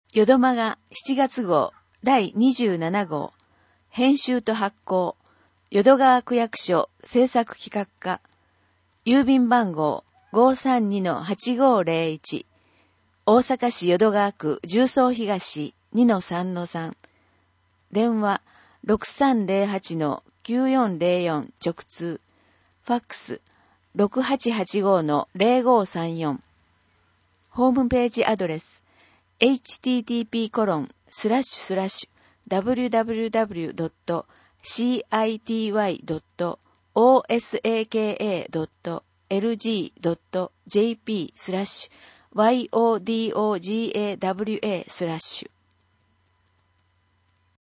よどまが7月号第27号編集と発行淀川区役所制作企画課郵便番号 532-8501 大阪市淀川区十三東 2-3-3 電話 6308-9404 直通ファックス 6885-0534 ホームページアドレスhttp://www.city.osaka.lg.jp/yodogawa/